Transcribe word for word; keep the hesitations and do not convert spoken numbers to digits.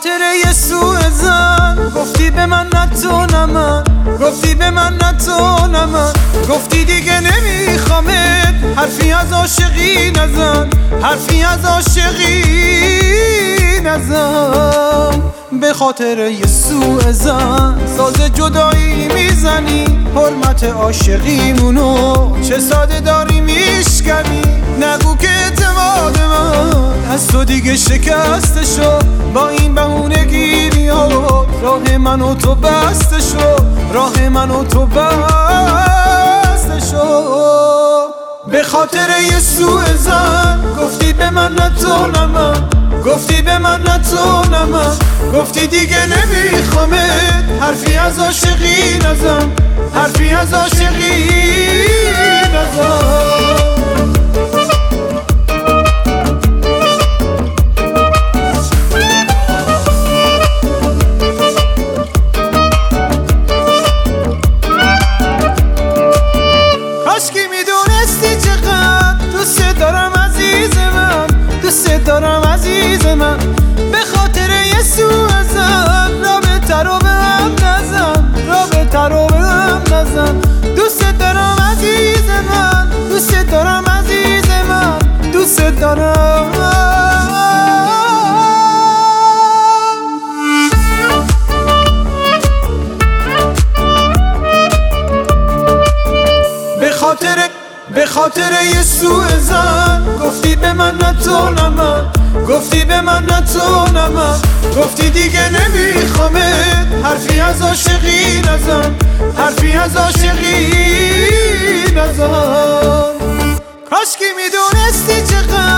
خاطر یه سوء زن گفتی به من نه تو نه من، گفتی به من نه تو نه من، گفتی دیگه نمیخوامت، حرفی از عاشقی نزن، حرفی از عاشقی نزن. به خاطر یه سوء زن ساز جدایی میزنی، حرمت عاشقیمونو چه ساده داری میشکنی. نگو که اعتماد من از تو دیگه شکسته شد، با این بهونه گیری ها راه من و تو بسته شد، راه من و تو بسته شد. به خاطر یه سوء زن گفتی به من نه تو نه من، گفتی به من نه تو نه من، گفتی دیگه نمیخوامت، حرفی از عاشقی نزن، حرفی از عاشقی نزن. کاشکی میدونستی چقدر دوست دارم عزیز من، دوست دارم عزیز من. به خاطر یه سوء زن رابطه رو به هم نزن، رابطه رو به هم نزن. دوست دارم عزیز من، دوست دارم عزیز من، دوست دارم. به خاطر به خاطر یه سوء زن گفتی به من نه تو نه من، گفتی به من نه تو نه من، گفتی دیگه نمیخوامت، حرفی از عاشقی نزن، حرفی از عاشقی نزن. کاشکی میدونستی چقدر